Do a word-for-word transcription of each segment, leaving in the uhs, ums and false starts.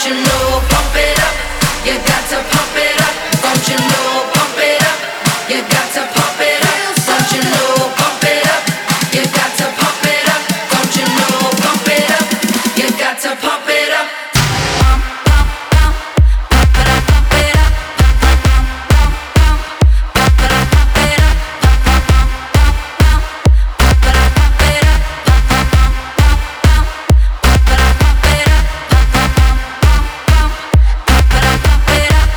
you know, pump it up. You got to pump it up. Don't you know, pump it up. You got to pump it up. Don't you know, pump it up. You got to pump it up. Don't you know, pump it up. You got to pump it up. Pump, pump, pump, pump it up, pump it up. Pump, pump, pump, pump it up, pump it up. Pump, pump, pump, pump it up, pump it up. Pump, pump, pump, pump it up, pump it up. Pump, pump, pump, pump it up, pump it up.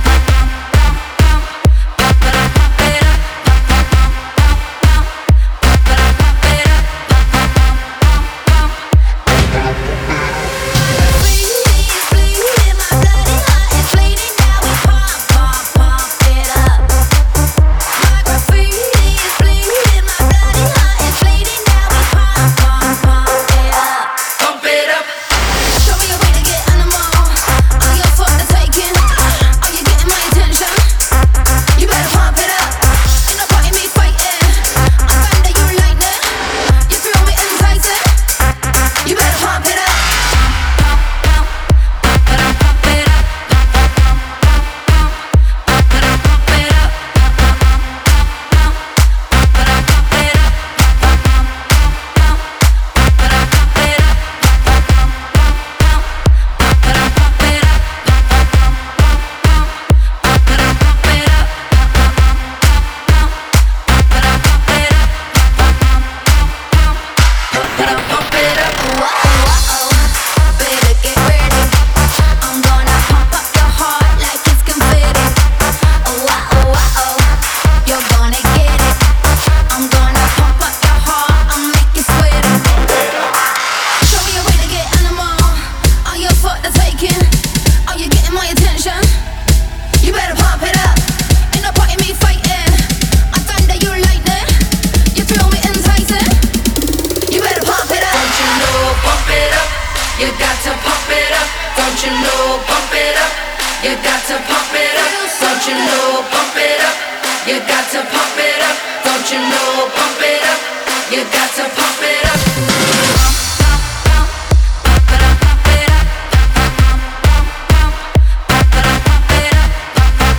You got to pump it up, don't you know, pump it up. You got to pump it up, don't you know, pump it up. You got to pump it up, don't you know, pump it up. You got to pump it up. Pump, pump, pump, pump it up, pump it up. Pump, pump, pump, pump it up, pump it up. Pump, pump,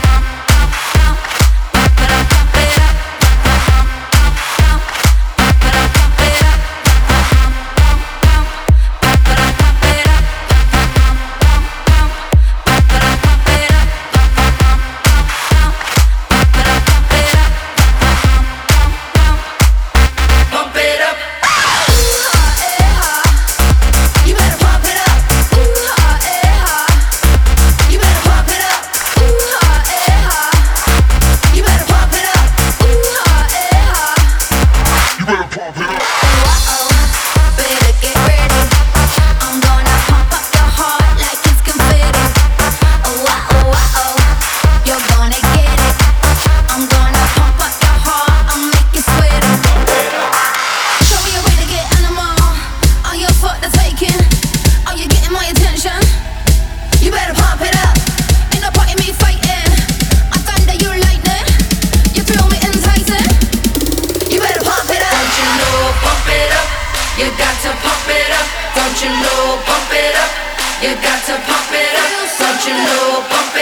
pump, pump it up, pump it up. Pump, pump, pump, pump it up, pump it up. Pump, pump, pump, pump it up, pump it up. Pump it up. You got to pump it up, don't you know, pump it up. You got to pump it up, don't you know, pump it up.